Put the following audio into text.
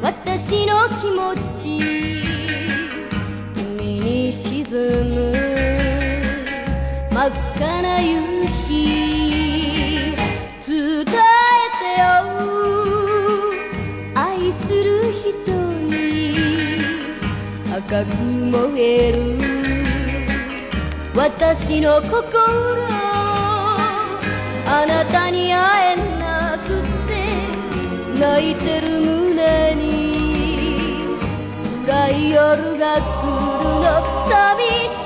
私の気持ち海に沈む真っ赤な夕日伝えてよ愛する人に赤く燃える私の心あなたに会えなくて泣いてる胸に暗い夜が来るの寂しい